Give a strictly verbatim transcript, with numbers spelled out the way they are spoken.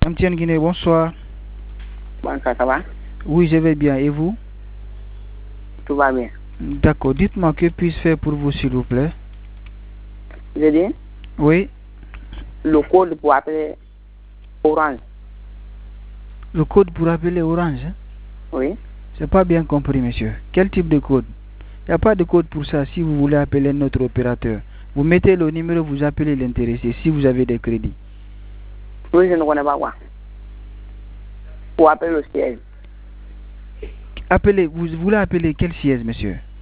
Amtienne Guinée, bonsoir. Bonsoir, ça va? Oui, je vais bien. Et vous? Tout va bien. D'accord. Dites-moi, que puis-je faire pour vous, s'il vous plaît? J'ai dit? Oui. Le code pour appeler Orange. Le code pour appeler Orange? Oui. C'est pas bien compris, monsieur. Quel type de code? Il n'y a pas de code pour ça si vous voulez appeler notre opérateur. Vous mettez le numéro, vous appelez l'intéressé si vous avez des crédits. Oui, je ne connais pas quoi. Pour appeler le siège. Appelez, vous voulez appeler quel siège, monsieur?